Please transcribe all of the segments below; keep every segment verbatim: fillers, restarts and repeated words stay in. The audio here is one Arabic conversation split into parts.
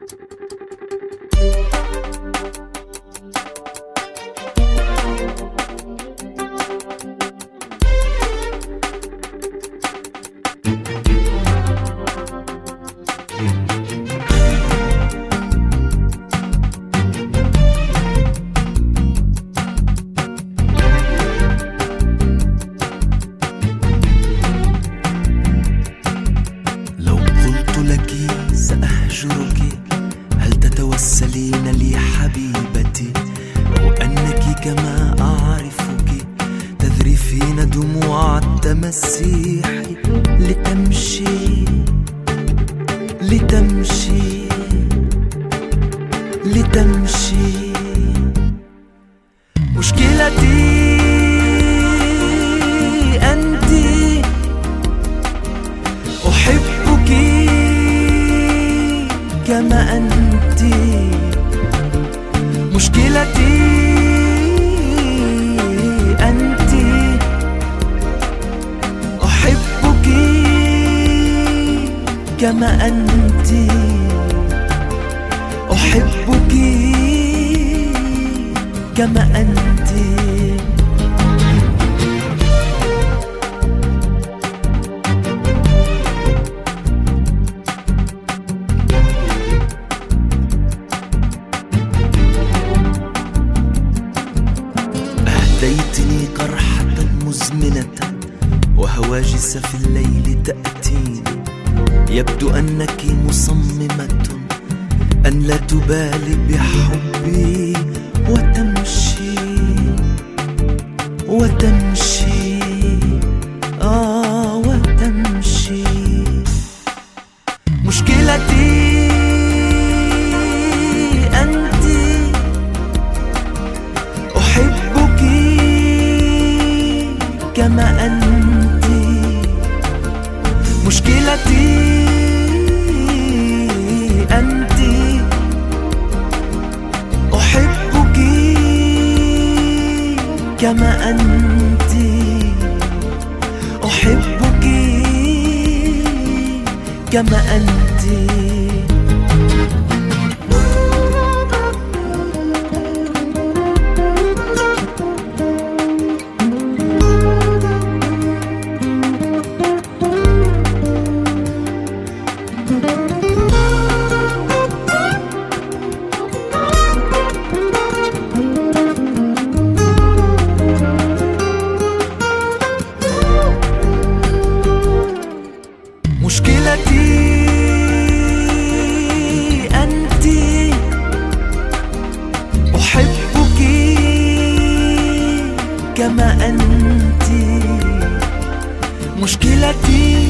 سأهجرك هل تتوسلين لي حبيبتي أو أنك كما أعرفك تذرفين دموع التمسيح لتمشي لتمشي لتمشي مشكلتي أنت أحبك كما أنت مشكلتي أنت أحبك كما أنت أحبك كما أنت أهديتني قرحة مزمنة وهواجس في الليل تأتيني يبدو أنك مصممة أن لا تبالي بحبي وتمشي وتمشي آه وتمشي مشكلتي أنت أحبك كما أنت مشكلتي أنت أحبك كما أنت أحبك كما أنت مشكلتي أنت أحبك كما أنت مشكلتي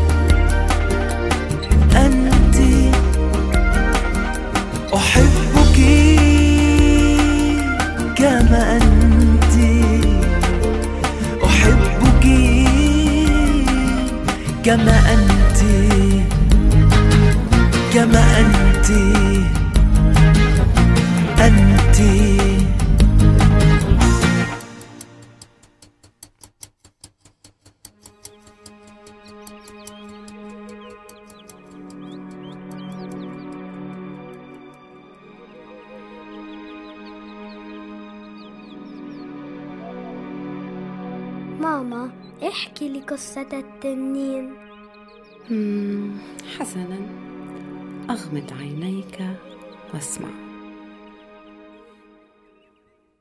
أنت أحبك كما أنت أحبك كما أنت كما أنت أنت ماما احكي لي قصة التنين. مم. حسنا، أغمض عينيك واسمع.